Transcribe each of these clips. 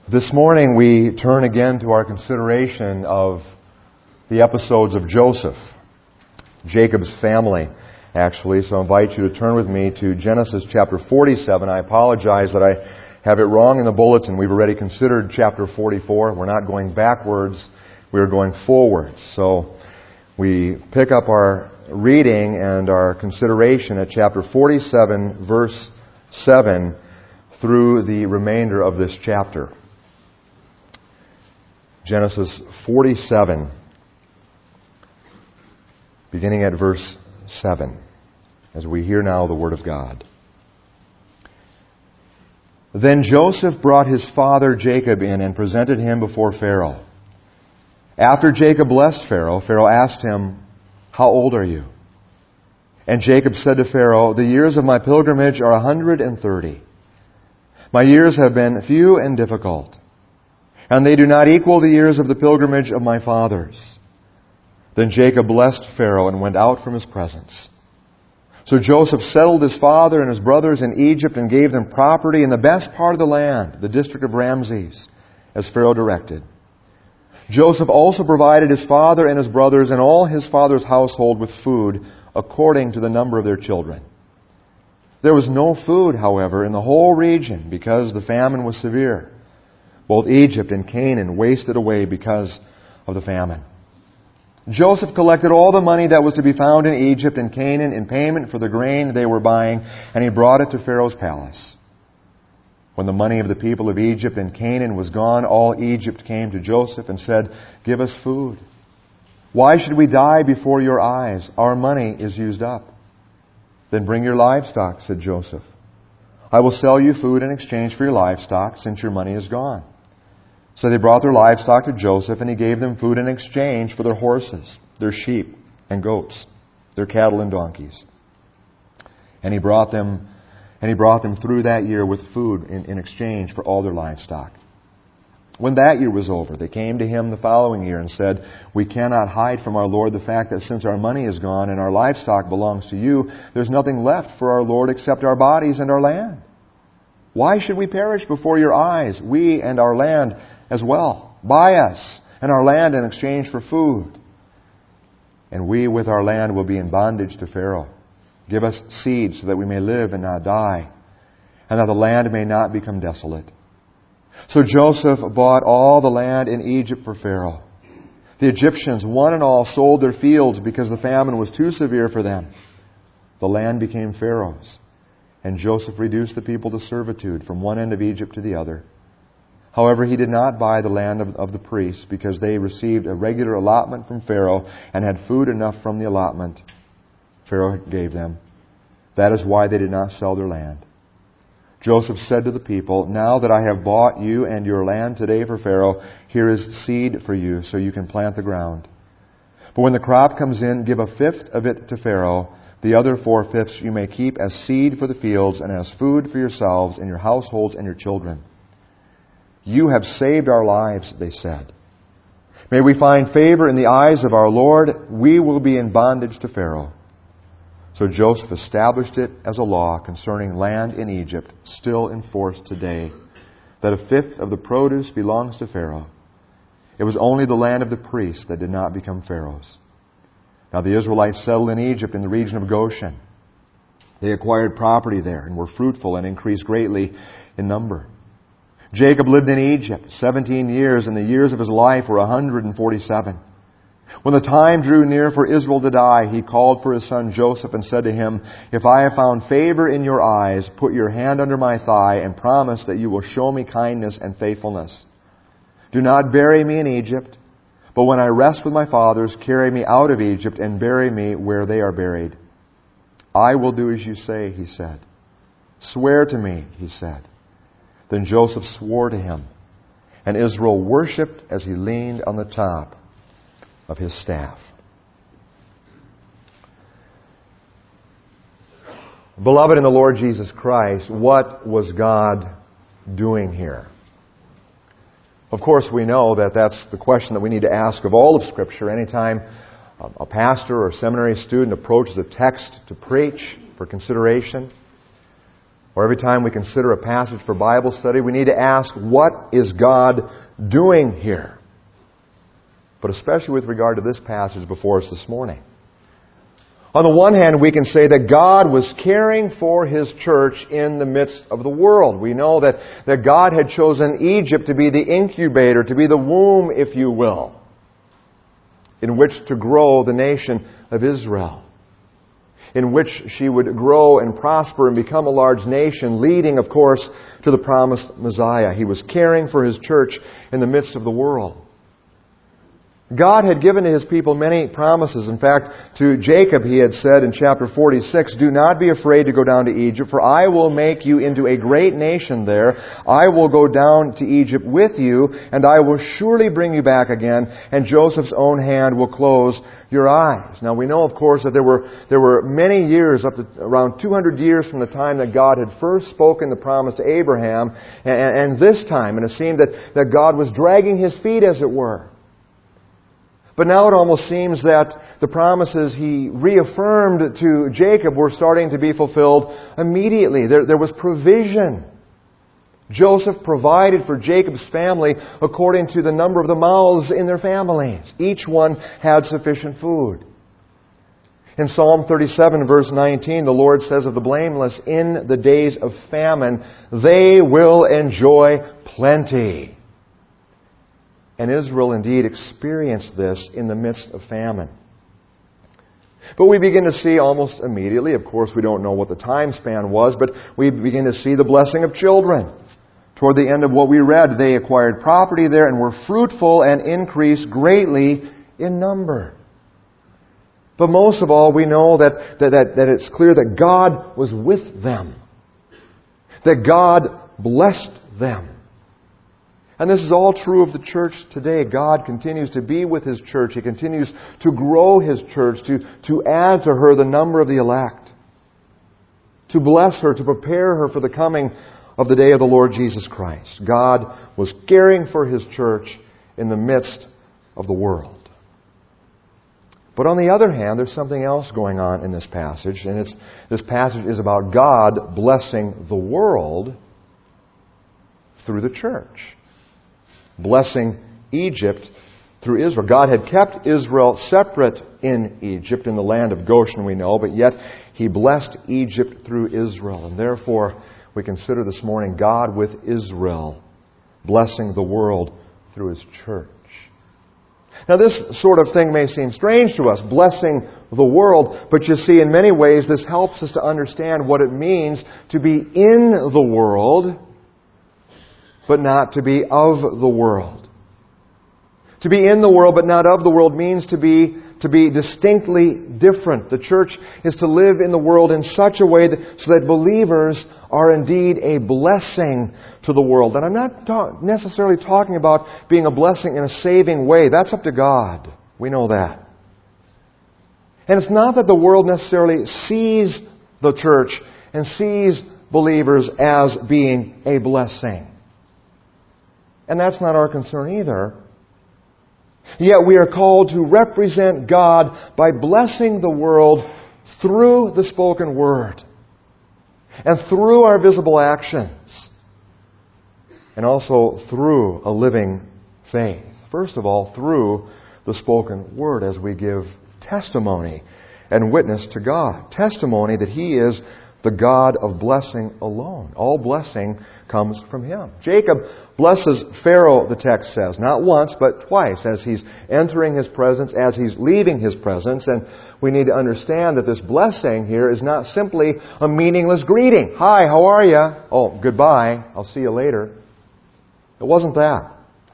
This morning we turn again to our consideration of the episodes of Joseph, Jacob's family, actually. So I invite you to turn with me to Genesis chapter 47. I apologize that I have it wrong in the bulletin. We've already considered chapter 44. We're not going backwards, we're going forwards. So we pick up our reading and our consideration at chapter 47, verse 7, through the remainder of this chapter. Genesis 47, beginning at verse 7, as we hear now the Word of God. Then Joseph brought his father Jacob in and presented him before Pharaoh. After Jacob blessed Pharaoh, Pharaoh asked him, "How old are you?" And Jacob said to Pharaoh, "The years of my pilgrimage are 130. My years have been few and difficult, and they do not equal the years of the pilgrimage of my fathers." Then Jacob blessed Pharaoh and went out from his presence. So Joseph settled his father and his brothers in Egypt and gave them property in the best part of the land, the district of Ramses, as Pharaoh directed. Joseph also provided his father and his brothers and all his father's household with food according to the number of their children. There was no food, however, in the whole region because the famine was severe. Both Egypt and Canaan wasted away because of the famine. Joseph collected all the money that was to be found in Egypt and Canaan in payment for the grain they were buying, and he brought it to Pharaoh's palace. When the money of the people of Egypt and Canaan was gone, all Egypt came to Joseph and said, "Give us food. Why should we die before your eyes? Our money is used up." "Then bring your livestock," said Joseph. "I will sell you food in exchange for your livestock, since your money is gone." So they brought their livestock to Joseph, and he gave them food in exchange for their horses, their sheep and goats, their cattle and donkeys. And he brought them through that year with food in exchange for all their livestock. When that year was over, they came to him the following year and said, "We cannot hide from our Lord the fact that since our money is gone and our livestock belongs to you, there's nothing left for our Lord except our bodies and our land. Why should we perish before your eyes, we and our land as well? Buy us and our land in exchange for food, and we with our land will be in bondage to Pharaoh. Give us seed so that we may live and not die, and that the land may not become desolate." So Joseph bought all the land in Egypt for Pharaoh. The Egyptians, one and all, sold their fields because the famine was too severe for them. The land became Pharaoh's, and Joseph reduced the people to servitude from one end of Egypt to the other. However, he did not buy the land of the priests because they received a regular allotment from Pharaoh and had food enough from the allotment Pharaoh gave them. That is why they did not sell their land. Joseph said to the people, "Now that I have bought you and your land today for Pharaoh, here is seed for you so you can plant the ground. But when the crop comes in, give a fifth of it to Pharaoh. The other 4/5 you may keep as seed for the fields and as food for yourselves and your households and your children." "You have saved our lives," they said. "May we find favor in the eyes of our Lord. We will be in bondage to Pharaoh." So Joseph established it as a law concerning land in Egypt, still in force today, that a fifth of the produce belongs to Pharaoh. It was only the land of the priests that did not become Pharaoh's. Now the Israelites settled in Egypt in the region of Goshen. They acquired property there and were fruitful and increased greatly in number. Jacob lived in Egypt 17 years, and the years of his life were 147. When the time drew near for Israel to die, he called for his son Joseph and said to him, "If I have found favor in your eyes, put your hand under my thigh and promise that you will show me kindness and faithfulness. Do not bury me in Egypt, but when I rest with my fathers, carry me out of Egypt and bury me where they are buried." "I will do as you say," he said. "Swear to me," he said. Then Joseph swore to him, and Israel worshipped as he leaned on the top of his staff. Beloved in the Lord Jesus Christ, what was God doing here? Of course, we know that that's the question that we need to ask of all of Scripture anytime a pastor or seminary student approaches a text to preach for consideration. or every time we consider a passage for Bible study, we need to ask, what is God doing here? But especially with regard to this passage before us this morning. On the one hand, we can say that God was caring for His church in the midst of the world. We know that God had chosen Egypt to be the incubator, to be the womb, if you will, in which to grow the nation of Israel, in which she would grow and prosper and become a large nation, leading, of course, to the promised Messiah. He was caring for His church in the midst of the world. God had given to His people many promises. In fact, to Jacob He had said in chapter 46, "Do not be afraid to go down to Egypt, for I will make you into a great nation there. I will go down to Egypt with you, and I will surely bring you back again, and Joseph's own hand will close your eyes." Now we know, of course, that there were many years, up to around 200 years from the time that God had first spoken the promise to Abraham, and this time, and it seemed that God was dragging His feet, as it were. But now it almost seems that the promises He reaffirmed to Jacob were starting to be fulfilled immediately. There was provision. Joseph provided for Jacob's family according to the number of the mouths in their families. Each one had sufficient food. In Psalm 37, verse 19, the Lord says of the blameless, "In the days of famine, they will enjoy plenty." And Israel indeed experienced this in the midst of famine. But we begin to see almost immediately, of course we don't know what the time span was, but we begin to see the blessing of children. Toward the end of what we read, they acquired property there and were fruitful and increased greatly in number. But most of all, we know that it's clear that God was with them. That God blessed them. And this is all true of the church today. God continues to be with His church. He continues to grow His church, to add to her the number of the elect, to bless her, to prepare her for the coming of the day of the Lord Jesus Christ. God was caring for His church in the midst of the world. But on the other hand, there's something else going on in this passage, and this passage is about God blessing the world through the church. Blessing Egypt through Israel. God had kept Israel separate in Egypt, in the land of Goshen we know, but yet He blessed Egypt through Israel. And therefore, we consider this morning God with Israel, blessing the world through His church. Now this sort of thing may seem strange to us, blessing the world, but you see, in many ways this helps us to understand what it means to be in the world, but not to be of the world. To be in the world but not of the world means to be distinctly different. The church is to live in the world in such a way so that believers are indeed a blessing to the world. And I'm not necessarily talking about being a blessing in a saving way. That's up to God. We know that. And it's not that the world necessarily sees the church and sees believers as being a blessing. And that's not our concern either. Yet we are called to represent God by blessing the world through the spoken word and through our visible actions and also through a living faith. First of all, through the spoken word as we give testimony and witness to God. Testimony that He is the God of blessing alone. All blessing comes from Him. Jacob blesses Pharaoh, the text says, not once, but twice, as he's entering his presence, as he's leaving his presence. And we need to understand that this blessing here is not simply a meaningless greeting. Hi, how are you? Oh, goodbye. I'll see you later. It wasn't that.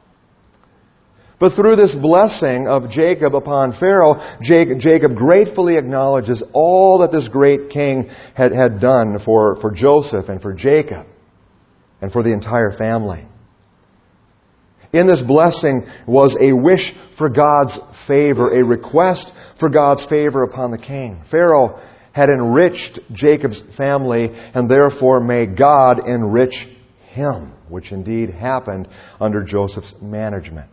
But through this blessing of Jacob upon Pharaoh, Jacob gratefully acknowledges all that this great king had done for Joseph and for Jacob and for the entire family. In this blessing was a wish for God's favor, a request for God's favor upon the king. Pharaoh had enriched Jacob's family, and therefore may God enrich him, which indeed happened under Joseph's management.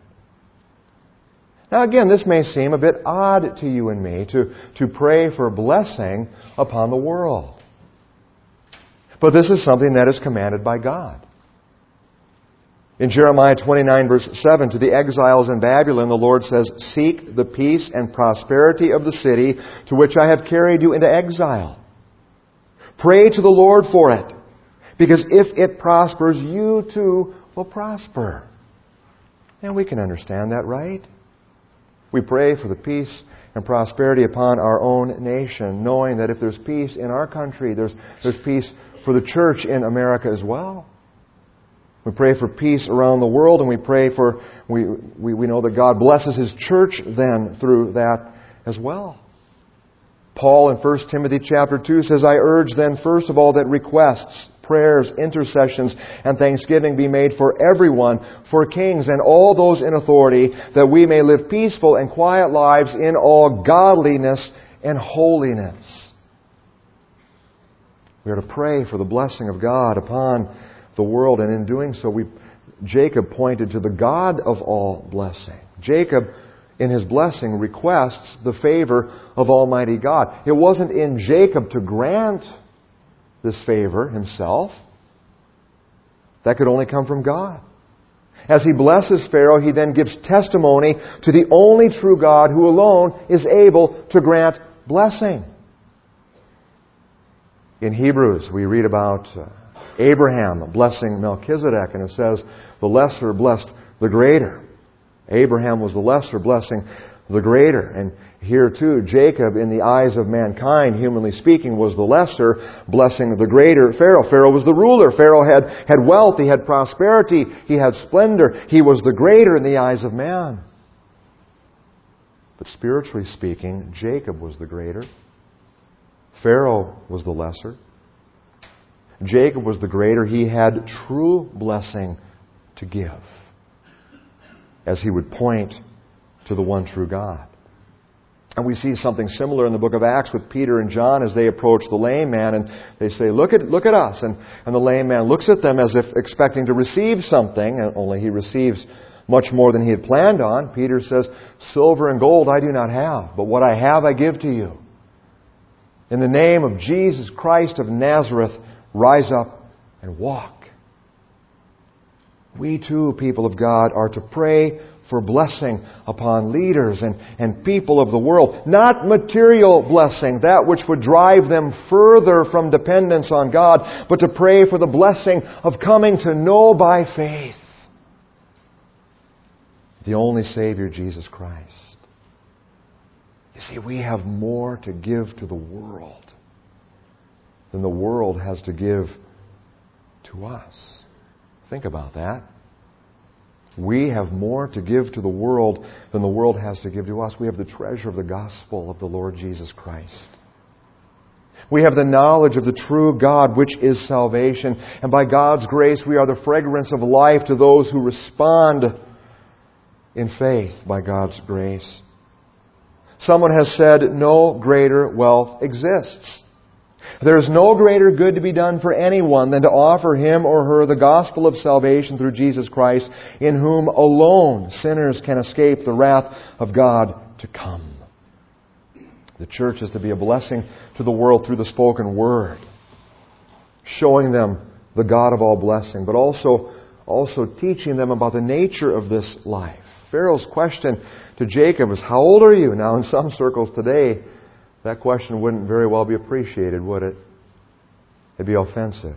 Now again, this may seem a bit odd to you and me to pray for blessing upon the world. But this is something that is commanded by God. In Jeremiah 29 verse 7, to the exiles in Babylon, the Lord says, "Seek the peace and prosperity of the city to which I have carried you into exile. Pray to the Lord for it, because if it prospers, you too will prosper." And we can understand that, right? We pray for the peace and prosperity upon our own nation, knowing that if there's peace in our country, there's peace for the church in America as well. We pray for peace around the world, and we know that God blesses His church then through that as well. Paul in 1 Timothy chapter 2 says, "I urge then first of all that requests, prayers, intercessions, and thanksgiving be made for everyone, for kings and all those in authority, that we may live peaceful and quiet lives in all godliness and holiness." We are to pray for the blessing of God upon the world, and in doing so, Jacob pointed to the God of all blessing. Jacob, in his blessing, requests the favor of Almighty God. It wasn't in Jacob to grant this favor himself. That could only come from God. As he blesses Pharaoh, he then gives testimony to the only true God who alone is able to grant blessing. In Hebrews, we read about Abraham blessing Melchizedek, and it says, "The lesser blessed the greater." Abraham was the lesser, blessing the greater. And here too, Jacob, in the eyes of mankind, humanly speaking, was the lesser, blessing the greater Pharaoh. Pharaoh was the ruler. Pharaoh had wealth, he had prosperity, he had splendor. He was the greater in the eyes of man. But spiritually speaking, Jacob was the greater. Pharaoh was the lesser. Jacob was the greater. He had true blessing to give, as he would point to the one true God. And we see something similar in the book of Acts with Peter and John as they approach the lame man, and they say, look at us. And the lame man looks at them as if expecting to receive something, and only he receives much more than he had planned on. Peter says, "Silver and gold I do not have, but what I have I give to you. In the name of Jesus Christ of Nazareth, rise up and walk." We too, people of God, are to pray for blessing upon leaders and people of the world. Not material blessing, that which would drive them further from dependence on God, but to pray for the blessing of coming to know by faith the only Savior, Jesus Christ. You see, we have more to give to the world than the world has to give to us. Think about that. We have more to give to the world than the world has to give to us. We have the treasure of the gospel of the Lord Jesus Christ. We have the knowledge of the true God, which is salvation. And by God's grace, we are the fragrance of life to those who respond in faith by God's grace. Someone has said, no greater wealth exists. There is no greater good to be done for anyone than to offer him or her the gospel of salvation through Jesus Christ, in whom alone sinners can escape the wrath of God to come. The church is to be a blessing to the world through the spoken word, showing them the God of all blessing, but also teaching them about the nature of this life. Pharaoh's question to Jacob is, "How old are you?" Now, in some circles today, that question wouldn't very well be appreciated, would it? It'd be offensive.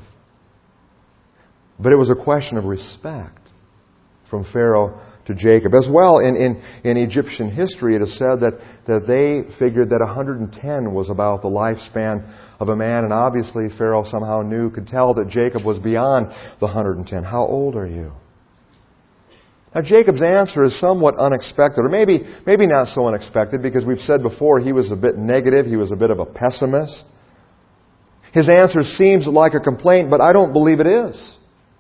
But it was a question of respect from Pharaoh to Jacob. As well, in Egyptian history, it is said that they figured that 110 was about the lifespan of a man, and obviously Pharaoh somehow could tell that Jacob was beyond the 110. "How old are you?" Now, Jacob's answer is somewhat unexpected, or maybe not so unexpected, because we've said before he was a bit negative, he was a bit of a pessimist. His answer seems like a complaint, but I don't believe it is.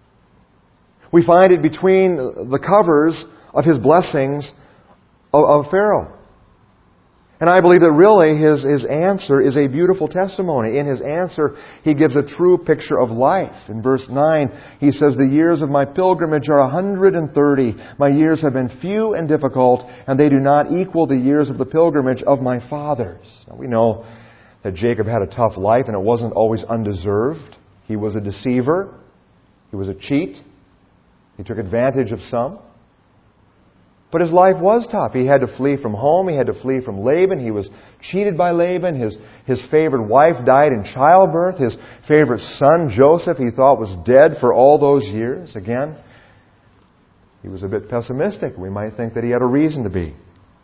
We find it between the covers of his blessings of Pharaoh. And I believe that really his answer is a beautiful testimony. In his answer, he gives a true picture of life. In verse 9, he says, "The years of my pilgrimage are 130. My years have been few and difficult, and they do not equal the years of the pilgrimage of my fathers." Now, we know that Jacob had a tough life, and it wasn't always undeserved. He was a deceiver. He was a cheat. He took advantage of some. But his life was tough. He had to flee from home. He had to flee from Laban. He was cheated by Laban. His favorite wife died in childbirth. His favorite son, Joseph, he thought was dead for all those years. Again, he was a bit pessimistic. We might think that he had a reason to be.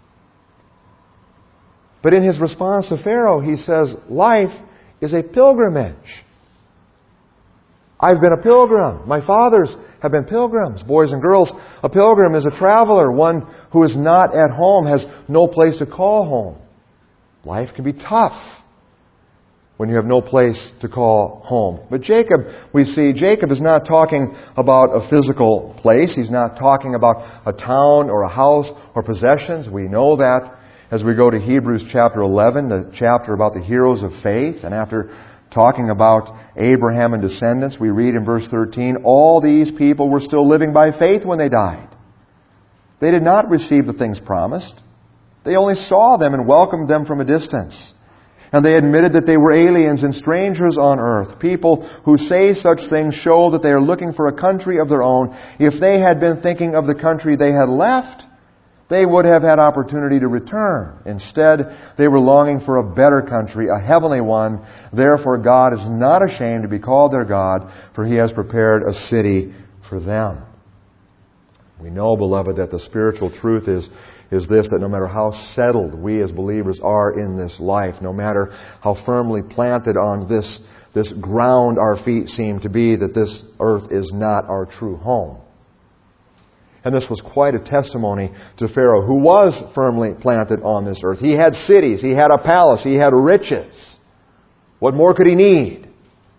But in his response to Pharaoh, he says, life is a pilgrimage. I've been a pilgrim. My fathers have been pilgrims, boys and girls. A pilgrim is a traveler, one who is not at home, has no place to call home. Life can be tough when you have no place to call home. But Jacob, we see, Jacob is not talking about a physical place. He's not talking about a town or a house or possessions. We know that as we go to Hebrews chapter 11, the chapter about the heroes of faith. And after talking about Abraham and descendants, we read in verse 13, all these people were still living by faith when they died. They did not receive the things promised. They only saw them and welcomed them from a distance. And they admitted that they were aliens and strangers on earth. People who say such things show that they are looking for a country of their own. If they had been thinking of the country they had left, they would have had opportunity to return. Instead, they were longing for a better country, a heavenly one. Therefore, God is not ashamed to be called their God, for He has prepared a city for them. We know, beloved, that the spiritual truth is this, that no matter how settled we as believers are in this life, no matter how firmly planted on this ground our feet seem to be, that this earth is not our true home. And this was quite a testimony to Pharaoh, who was firmly planted on this earth. He had cities, he had a palace, he had riches. What more could he need?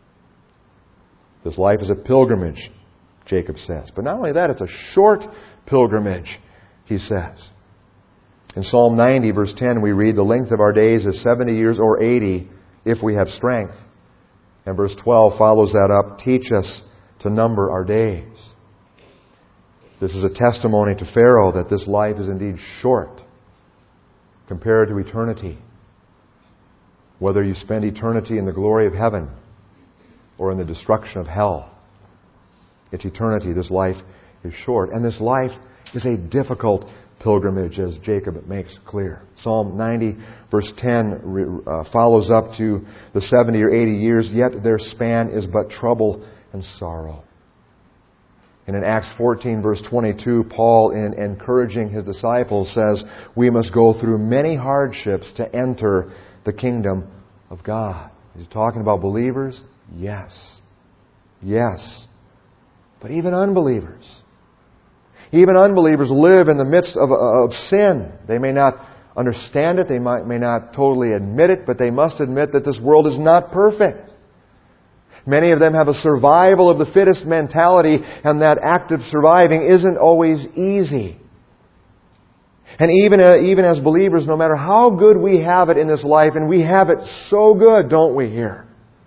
This life is a pilgrimage, Jacob says. But not only that, it's a short pilgrimage, he says. In Psalm 90, verse 10, we read, the length of our days is 70 years or 80, if we have strength. And verse 12 follows that up, teach us to number our days. This is a testimony to Pharaoh that this life is indeed short compared to eternity. Whether you spend eternity in the glory of heaven or in the destruction of hell, it's eternity. This life is short. And this life is a difficult pilgrimage, as Jacob makes clear. Psalm 90, verse 10 follows up to the 70 or 80 years, yet their span is but trouble and sorrow. And in Acts 14, verse 22, Paul, in encouraging his disciples, says, we must go through many hardships to enter the kingdom of God. He's talking about believers? Yes. Yes. But even unbelievers. Even unbelievers live in the midst of sin. They may not understand it. They may not totally admit it, but they must admit that this world is not perfect. Many of them have a survival of the fittest mentality, and that act of surviving isn't always easy. And even as believers, no matter how good we have it in this life, and we have it so good, don't we, here?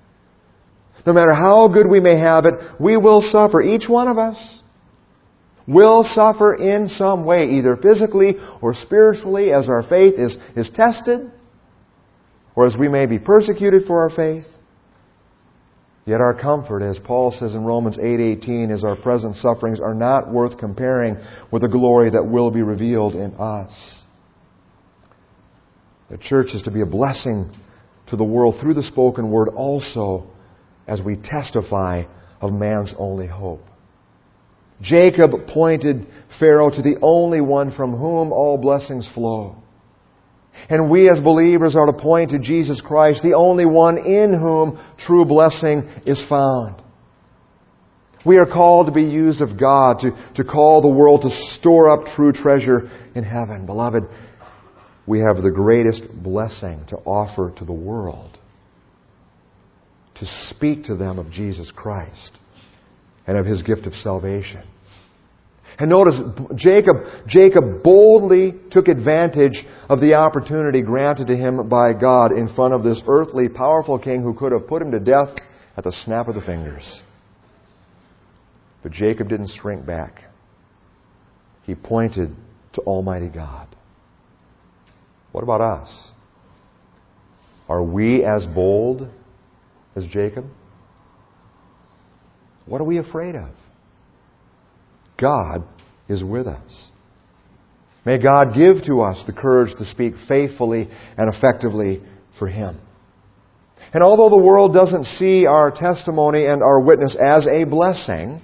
No matter how good we may have it, we will suffer. Each one of us will suffer in some way, either physically or spiritually, as our faith is tested, or as we may be persecuted for our faith. Yet our comfort, as Paul says in Romans 8:18, is our present sufferings are not worth comparing with the glory that will be revealed in us. The church is to be a blessing to the world through the spoken word also as we testify of man's only hope. Jacob pointed Pharaoh to the only one from whom all blessings flow. And we as believers are to point to Jesus Christ, the only one in whom true blessing is found. We are called to be used of God, to call the world to store up true treasure in heaven. Beloved, we have the greatest blessing to offer to the world. To speak to them of Jesus Christ and of His gift of salvation. And notice, Jacob boldly took advantage of the opportunity granted to him by God in front of this earthly, powerful king who could have put him to death at the snap of the fingers. But Jacob didn't shrink back. He pointed to Almighty God. What about us? Are we as bold as Jacob? What are we afraid of? God is with us. May God give to us the courage to speak faithfully and effectively for Him. And although the world doesn't see our testimony and our witness as a blessing,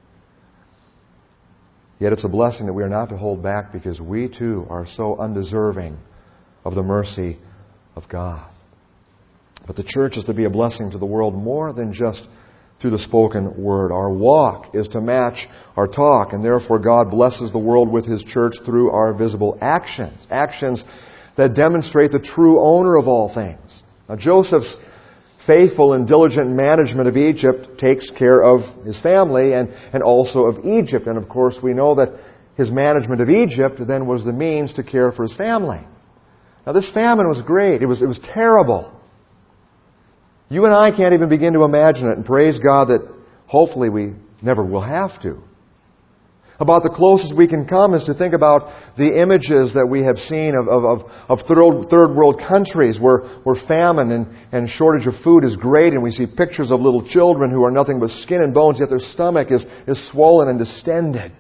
yet it's a blessing that we are not to hold back, because we too are so undeserving of the mercy of God. But the church is to be a blessing to the world more than just through the spoken word. Our walk is to match our talk, and therefore God blesses the world with His church through our visible actions. Actions that demonstrate the true owner of all things. Now, Joseph's faithful and diligent management of Egypt takes care of his family and also of Egypt. And of course, we know that his management of Egypt then was the means to care for his family. Now, this famine was great. It was terrible. You and I can't even begin to imagine it, and praise God that hopefully we never will have to. About the closest we can come is to think about the images that we have seen of third world countries where famine and shortage of food is great, and we see pictures of little children who are nothing but skin and bones, yet their stomach is swollen and distended.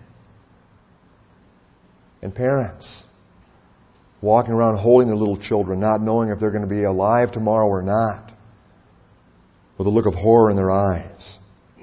And parents walking around holding their little children, not knowing if they're going to be alive tomorrow or not, with a look of horror in their eyes.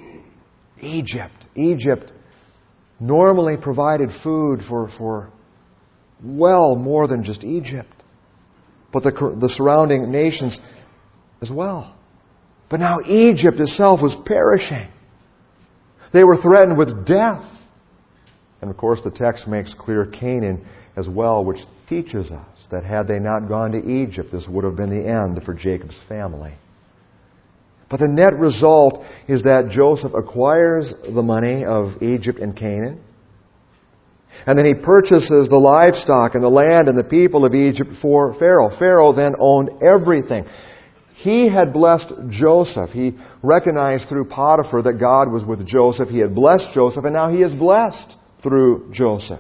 Egypt normally provided food for well more than just Egypt, but the surrounding nations as well. But now Egypt itself was perishing. They were threatened with death. And of course the text makes clear Canaan as well, which teaches us that had they not gone to Egypt, this would have been the end for Jacob's family. But the net result is that Joseph acquires the money of Egypt and Canaan. And then he purchases the livestock and the land and the people of Egypt for Pharaoh. Pharaoh then owned everything. He had blessed Joseph. He recognized through Potiphar that God was with Joseph. He had blessed Joseph, and now he is blessed through Joseph.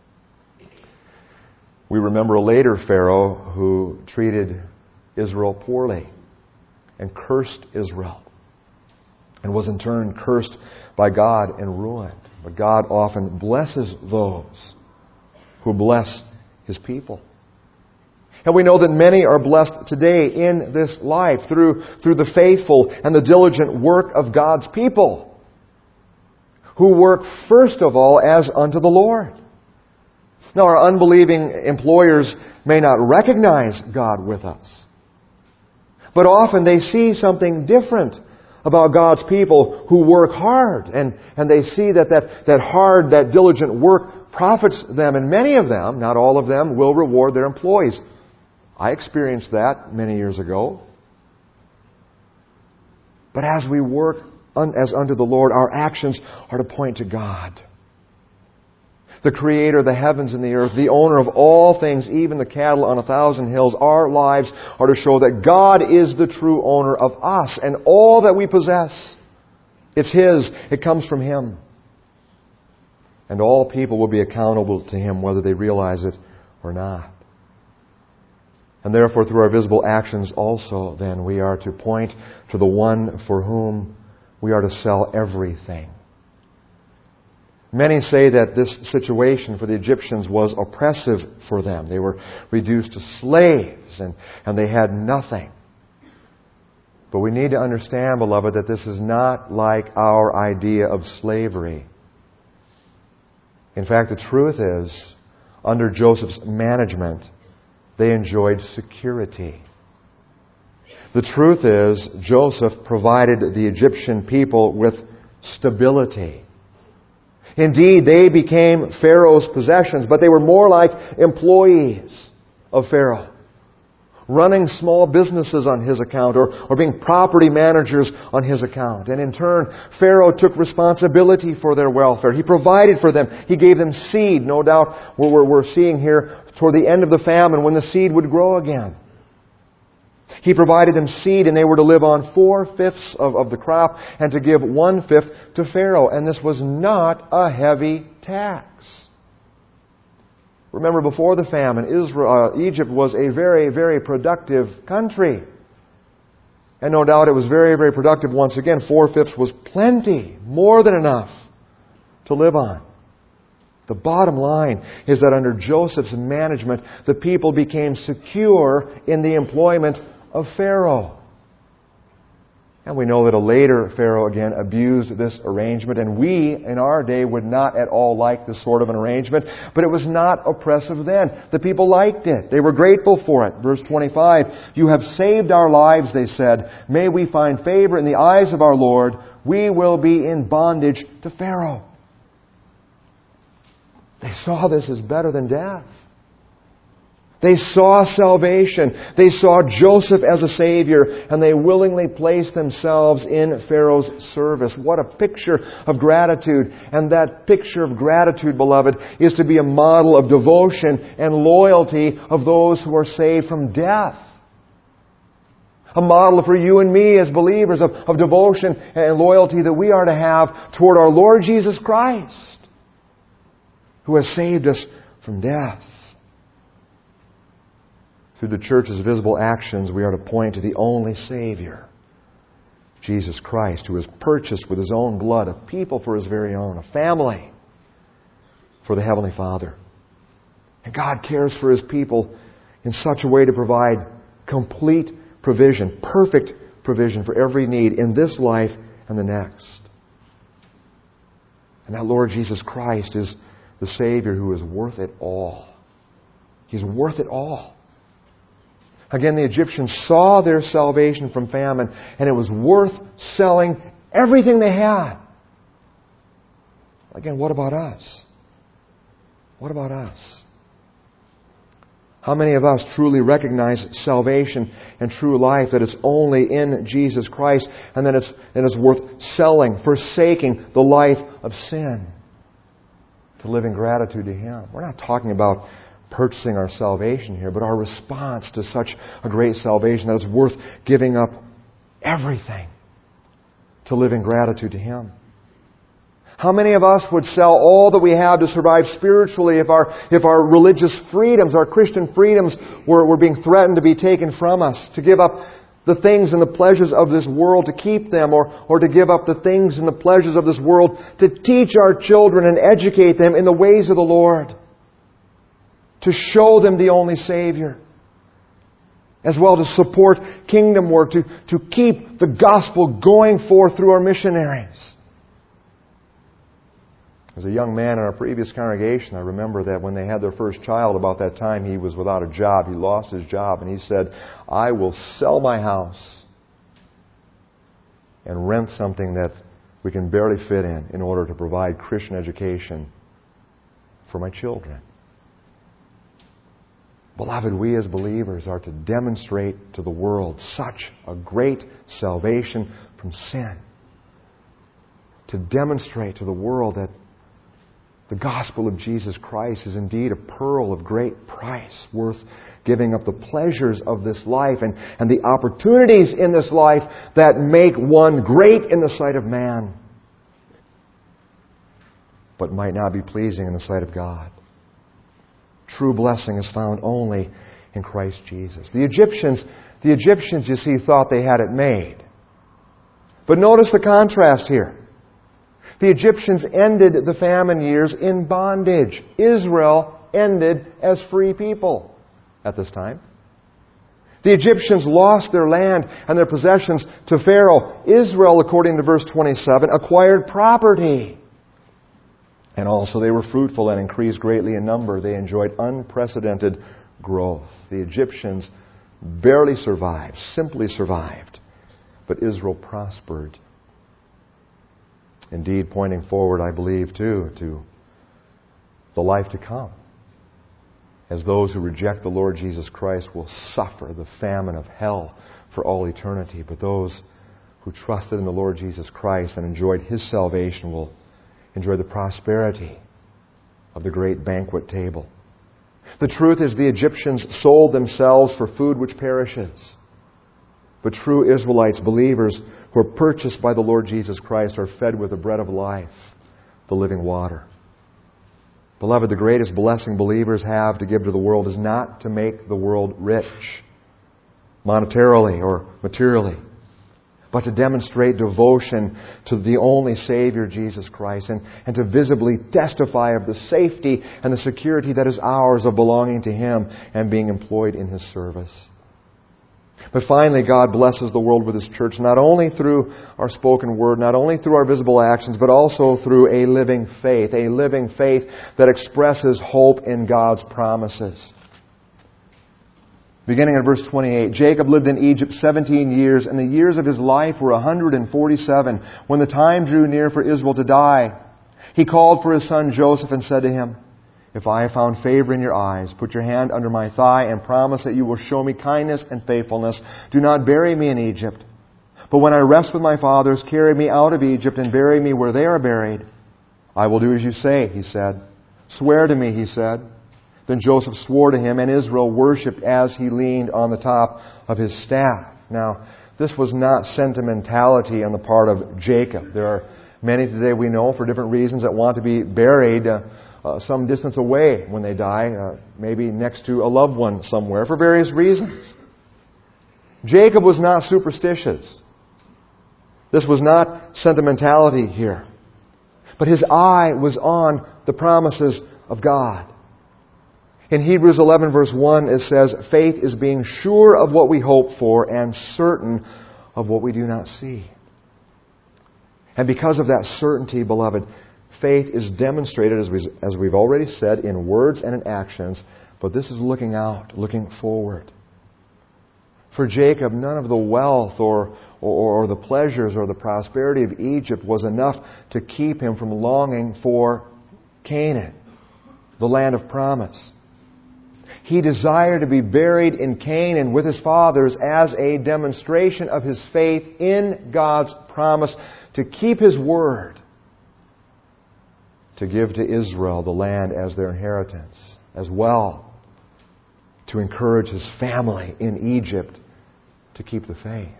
We remember a later Pharaoh who treated Israel poorly and cursed Israel, and was in turn cursed by God and ruined. But God often blesses those who bless His people. And we know that many are blessed today in this life through the faithful and the diligent work of God's people, who work first of all as unto the Lord. Now, our unbelieving employers may not recognize God with us, but often they see something different about God's people who work hard. And they see that hard, that diligent work profits them. And many of them, not all of them, will reward their employees. I experienced that many years ago. But as we work as unto the Lord, our actions are to point to God, the Creator of the heavens and the earth, the owner of all things, even the cattle on 1,000 hills. Our lives are to show that God is the true owner of us and all that we possess. It's His. It comes from Him. And all people will be accountable to Him, whether they realize it or not. And therefore, through our visible actions also, then, we are to point to the one for whom we are to sell everything. Many say that this situation for the Egyptians was oppressive for them. They were reduced to slaves and they had nothing. But we need to understand, beloved, that this is not like our idea of slavery. In fact, the truth is, under Joseph's management, they enjoyed security. The truth is, Joseph provided the Egyptian people with stability. Indeed, they became Pharaoh's possessions, but they were more like employees of Pharaoh, running small businesses on his account or being property managers on his account. And in turn, Pharaoh took responsibility for their welfare. He provided for them. He gave them seed. No doubt we're seeing here toward the end of the famine when the seed would grow again. He provided them seed, and they were to live on 4/5 of the crop and to give 1/5 to Pharaoh. And this was not a heavy tax. Remember, before the famine, Egypt was a very, very productive country. And no doubt it was very, very productive once again. 4/5 was plenty, more than enough to live on. The bottom line is that under Joseph's management, the people became secure in the employment of Pharaoh. And we know that a later Pharaoh again abused this arrangement, and we in our day would not at all like this sort of an arrangement, but it was not oppressive then. The people liked it. They were grateful for it. Verse 25, "You have saved our lives," they said. "May we find favor in the eyes of our Lord. We will be in bondage to Pharaoh." They saw this as better than death. They saw salvation. They saw Joseph as a Savior, and they willingly placed themselves in Pharaoh's service. What a picture of gratitude. And that picture of gratitude, beloved, is to be a model of devotion and loyalty of those who are saved from death. A model for you and me as believers of devotion and loyalty that we are to have toward our Lord Jesus Christ, who has saved us from death. Through the church's visible actions, we are to point to the only Savior, Jesus Christ, who has purchased with His own blood a people for His very own, a family for the Heavenly Father. And God cares for His people in such a way to provide complete provision, perfect provision for every need in this life and the next. And that Lord Jesus Christ is the Savior who is worth it all. He's worth it all. Again, the Egyptians saw their salvation from famine, and it was worth selling everything they had. Again, what about us? What about us? How many of us truly recognize salvation and true life, that it's only in Jesus Christ, and that it's worth selling, forsaking the life of sin to live in gratitude to Him? We're not talking about purchasing our salvation here, but our response to such a great salvation that it's worth giving up everything to live in gratitude to Him. How many of us would sell all that we have to survive spiritually if our religious freedoms, our Christian freedoms were being threatened to be taken from us, to give up the things and the pleasures of this world to keep them, or to give up the things and the pleasures of this world to teach our children and educate them in the ways of the Lord, to show them the only Savior, as well to support kingdom work, to keep the gospel going forth through our missionaries. As a young man in our previous congregation, I remember that when they had their first child, about that time he was without a job. He lost his job, and he said, "I will sell my house and rent something that we can barely fit in order to provide Christian education for my children." Beloved, we as believers are to demonstrate to the world such a great salvation from sin. To demonstrate to the world that the gospel of Jesus Christ is indeed a pearl of great price, worth giving up the pleasures of this life and the opportunities in this life that make one great in the sight of man, but might not be pleasing in the sight of God. True blessing is found only in Christ Jesus. The Egyptians, you see, thought they had it made. But notice the contrast here. The Egyptians ended the famine years in bondage. Israel ended as free people at this time. The Egyptians lost their land and their possessions to Pharaoh. Israel, according to verse 27, acquired property. And also they were fruitful and increased greatly in number. They enjoyed unprecedented growth. The Egyptians barely survived, simply survived. But Israel prospered. Indeed, pointing forward, I believe, too, to the life to come, as those who reject the Lord Jesus Christ will suffer the famine of hell for all eternity. But those who trusted in the Lord Jesus Christ and enjoyed His salvation will enjoy the prosperity of the great banquet table. The truth is, the Egyptians sold themselves for food which perishes. But true Israelites, believers who are purchased by the Lord Jesus Christ, are fed with the bread of life, the living water. Beloved, the greatest blessing believers have to give to the world is not to make the world rich, monetarily or materially. but to demonstrate devotion to the only Savior, Jesus Christ, and to visibly testify of the safety and the security that is ours of belonging to Him and being employed in His service. But finally, God blesses the world with His church, not only through our spoken word, not only through our visible actions, but also through a living faith that expresses hope in God's promises. Beginning in verse 28, Jacob lived in Egypt 17 years, and the years of his life were 147. When the time drew near for Israel to die, he called for his son Joseph and said to him, "If I have found favor in your eyes, put your hand under my thigh and promise that you will show me kindness and faithfulness. Do not bury me in Egypt. But when I rest with my fathers, carry me out of Egypt and bury me where they are buried." "I will do as you say," he said. "Swear to me," he said. Then Joseph swore to him, and Israel worshipped as he leaned on the top of his staff. Now, this was not sentimentality on the part of Jacob. There are many today we know for different reasons that want to be buried some distance away when they die, maybe next to a loved one somewhere for various reasons. Jacob was not superstitious. This was not sentimentality here. But his eye was on the promises of God. In Hebrews 11 verse 1 it says, "Faith is being sure of what we hope for and certain of what we do not see." And because of that certainty, beloved, faith is demonstrated, as we've already said, in words and in actions, but this is looking out, looking forward. For Jacob, none of the wealth or the pleasures or the prosperity of Egypt was enough to keep him from longing for Canaan, the land of promise. He desired to be buried in Canaan with his fathers as a demonstration of his faith in God's promise to keep His word, to give to Israel the land as their inheritance, as well to encourage his family in Egypt to keep the faith.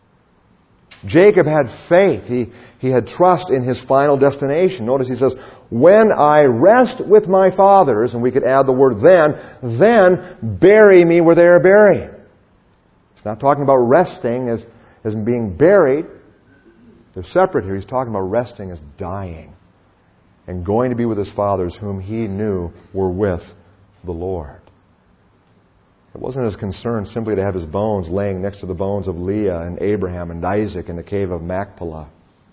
Jacob had faith. He had trust in his final destination. Notice he says, "When I rest with my fathers," and we could add the word then bury me where they are buried. It's not talking about resting as being buried. They're separate here. He's talking about resting as dying and going to be with his fathers whom he knew were with the Lord. It wasn't his concern simply to have his bones laying next to the bones of Leah and Abraham and Isaac in the cave of Machpelah.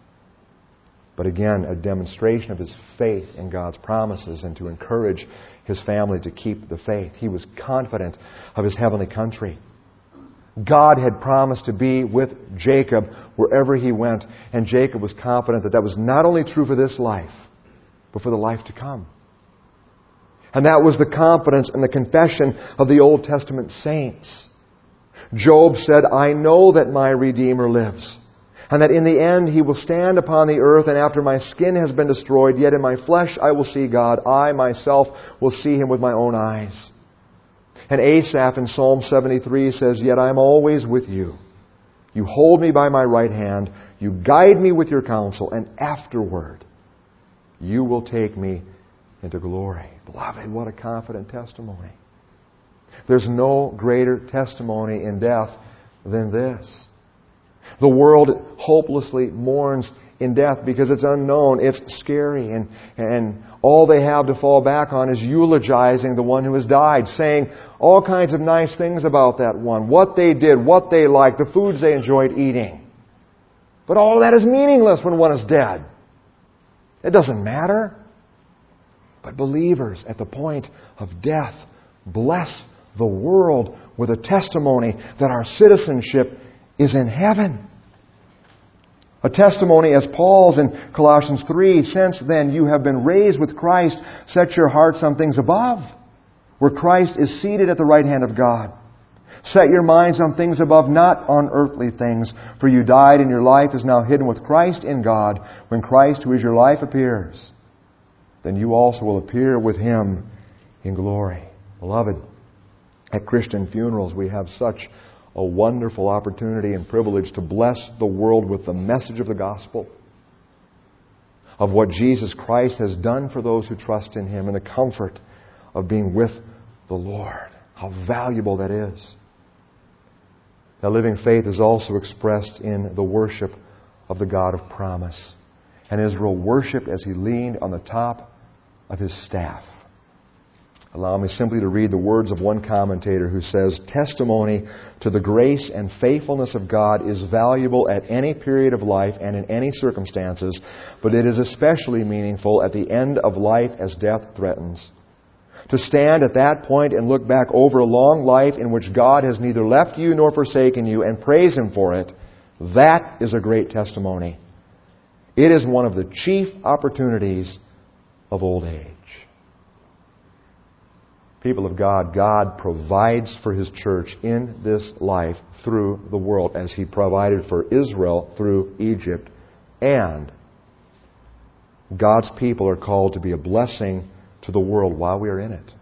But again, a demonstration of his faith in God's promises and to encourage his family to keep the faith. He was confident of his heavenly country. God had promised to be with Jacob wherever he went, and Jacob was confident that that was not only true for this life, but for the life to come. And that was the confidence and the confession of the Old Testament saints. Job said, "I know that my Redeemer lives, and that in the end He will stand upon the earth, and after my skin has been destroyed, yet in my flesh I will see God. I myself will see Him with my own eyes." And Asaph in Psalm 73 says, "Yet I am always with you. You hold me by my right hand. You guide me with your counsel, and afterward you will take me into glory." Beloved, what a confident testimony. There's no greater testimony in death than this. The world hopelessly mourns in death because it's unknown, it's scary, and all they have to fall back on is eulogizing the one who has died, saying all kinds of nice things about that one, what they did, what they liked, the foods they enjoyed eating. But all of that is meaningless when one is dead. It doesn't matter. But believers at the point of death bless the world with a testimony that our citizenship is in heaven. A testimony as Paul's in Colossians 3, "Since then you have been raised with Christ, set your hearts on things above, where Christ is seated at the right hand of God. Set your minds on things above, not on earthly things, for you died and your life is now hidden with Christ in God. When Christ, who is your life, appears, then you also will appear with Him in glory." Beloved, at Christian funerals we have such a wonderful opportunity and privilege to bless the world with the message of the gospel, of what Jesus Christ has done for those who trust in Him, and the comfort of being with the Lord. How valuable that is. That living faith is also expressed in the worship of the God of promise. And Israel worshipped as he leaned on the top of his staff. Allow me simply to read the words of one commentator who says, "Testimony to the grace and faithfulness of God is valuable at any period of life and in any circumstances, but it is especially meaningful at the end of life as death threatens. To stand at that point and look back over a long life in which God has neither left you nor forsaken you and praise Him for it, that is a great testimony. It is one of the chief opportunities of old age." People of God, God provides for His church in this life through the world, as He provided for Israel through Egypt. And God's people are called to be a blessing to the world while we are in it.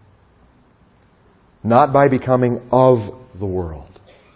Not by becoming of the world,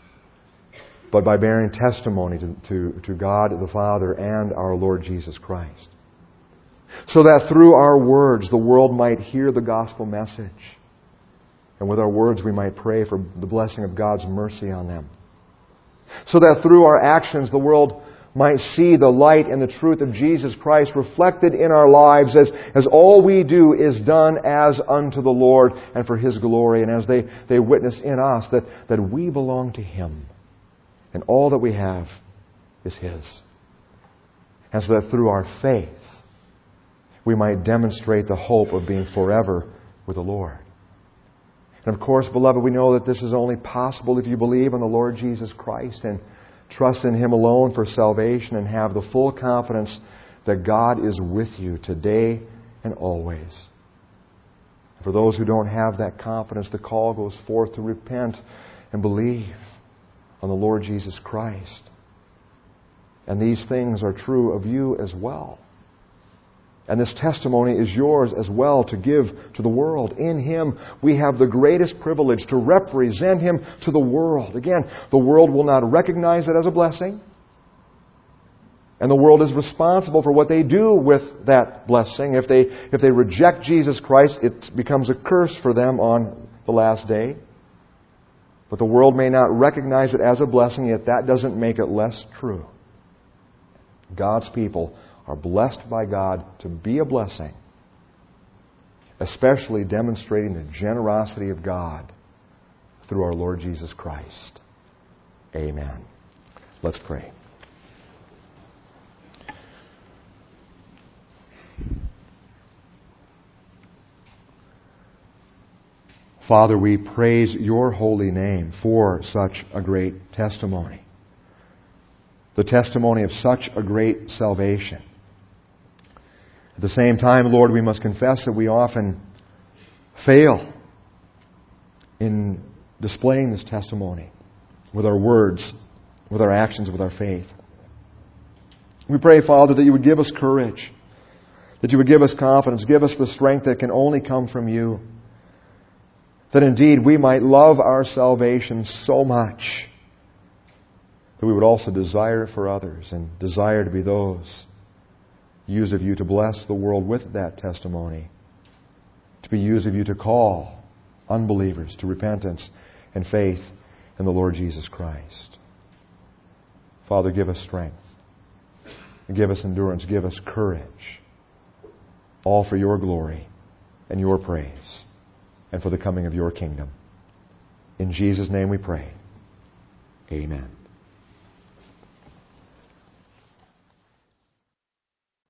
but by bearing testimony to God the Father and our Lord Jesus Christ. So that through our words the world might hear the gospel message. And with our words we might pray for the blessing of God's mercy on them. So that through our actions the world might see the light and the truth of Jesus Christ reflected in our lives as all we do is done as unto the Lord and for His glory, and as they witness in us that we belong to Him and all that we have is His. And so that through our faith we might demonstrate the hope of being forever with the Lord. And of course, beloved, we know that this is only possible if you believe on the Lord Jesus Christ and trust in Him alone for salvation and have the full confidence that God is with you today and always. For those who don't have that confidence, the call goes forth to repent and believe on the Lord Jesus Christ. And these things are true of you as well. And this testimony is yours as well to give to the world. In Him, we have the greatest privilege to represent Him to the world. Again, the world will not recognize it as a blessing. And the world is responsible for what they do with that blessing. If they reject Jesus Christ, it becomes a curse for them on the last day. But the world may not recognize it as a blessing, yet that doesn't make it less true. God's people are blessed by God to be a blessing, especially demonstrating the generosity of God through our Lord Jesus Christ. Amen. Let's pray. Father, we praise Your holy name for such a great testimony. The testimony of such a great salvation. At the same time, Lord, we must confess that we often fail in displaying this testimony with our words, with our actions, with our faith. We pray, Father, that You would give us courage, that You would give us confidence, give us the strength that can only come from You, that indeed we might love our salvation so much that we would also desire it for others and desire to be those used of You to bless the world with that testimony, to be used of You to call unbelievers to repentance and faith in the Lord Jesus Christ. Father, give us strength, give us endurance, give us courage, all for Your glory and Your praise and for the coming of Your kingdom. In Jesus' name we pray. Amen.